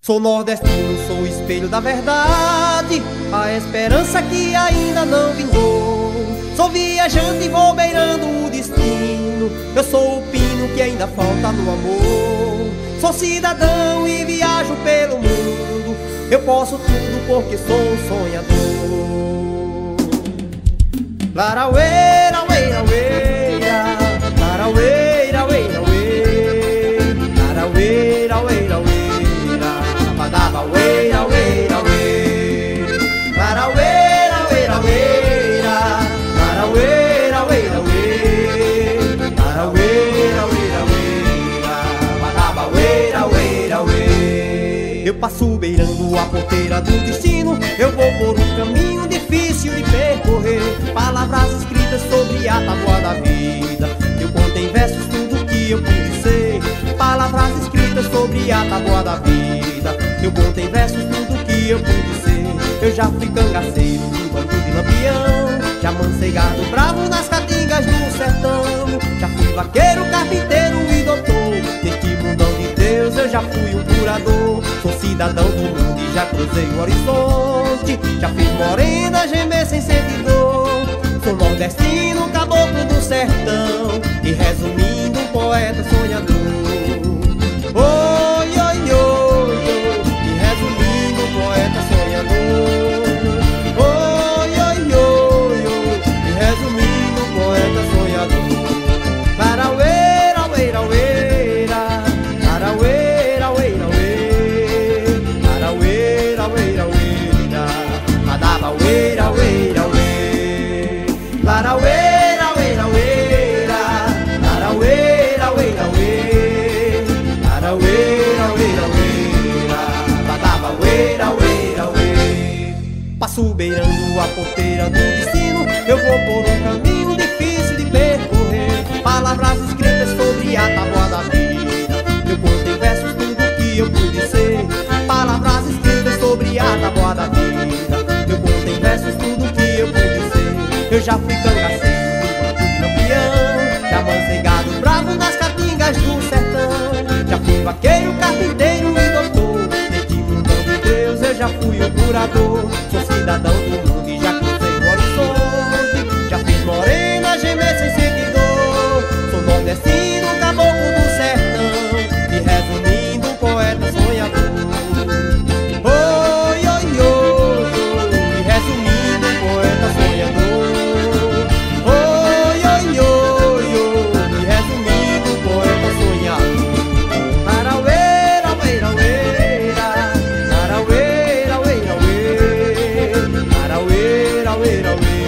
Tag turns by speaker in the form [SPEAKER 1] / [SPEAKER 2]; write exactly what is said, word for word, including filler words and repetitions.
[SPEAKER 1] Sou nordestino, sou o espelho da verdade, a esperança que ainda não vingou. Sou viajante e vou beirando o destino, eu sou o pino que ainda falta no amor. Sou cidadão e viajo pelo mundo, eu posso tudo porque sou um sonhador. Larauê, rauê, rauê, larauê, rauê, rauê, larauê, rauê, rauê, badaba, uê, rauê, rauê, larauê, rauê, rauê, larauê, rauê, rauê, larauê, rauê, rauê, badaba, uê, rauê, rauê. Eu passo beirando a porteira do destino, eu vou por um caminho difícil de percorrer, palavras escritas sobre a tábua da vida. Eu conto em versos tudo que eu pude ser, palavras escritas sobre a tábua da vida. Eu conto em versos tudo que eu pude ser. Eu já fui cangaceiro no banco de lampião, já mancei gado bravo nas caatingas do sertão, já fui vaqueiro, carpinteiro e doutor. Neste mundão de Deus eu já fui um curador. Sou cidadão do mundo e já cruzei o horizonte, já fiz morena gemer sem sentir dor. Sou nordestino, caboclo do sertão, e resumindo, um poeta sonhador. Oi, oi, oi, oi, e resumindo, um poeta sonhador. Oi, oi, oi, oi, e resumindo, um poeta sonhador. Larauê, rauê, rauê, larauê, rauê, rauê, larauê, rauê, rauê, badaba, uê, rauê, rauê, larauê, rauê, rauê, larauê, rauê, rauê, larauê, rauê, rauê, badaba, uê, rauê, rauê. Passo beirando a porteira do destino, eu vou por um caminho difícil de percorrer, palavras escritas sobre a tábua da vida. Eu conto em versos tudo que eu pude ser, palavras escritas sobre a tábua da vida. Eu conto em versos tudo que eu pude ser. Eu já fui cangaceiro no banco de lampião, já mancei gado bravo nas caatingas do sertão, já fui vaqueiro, carpinteiro e doutor. Neste mundão de Deus eu já fui um curador. Sou cidadão do mundo e já cruzei o horizonte, já fiz morena gemer sem sentir dor. Sou nordestino, caboclo do sertão, e resumindo, um poeta sonhador. Oi, oi, oi, oi, e resumindo, um poeta sonhador. Oi, oi, oi, oi, e resumindo, um poeta sonhador. Larauê, rauê, rauê, larauê, rauê, rauê, larauê, rauê, rauê.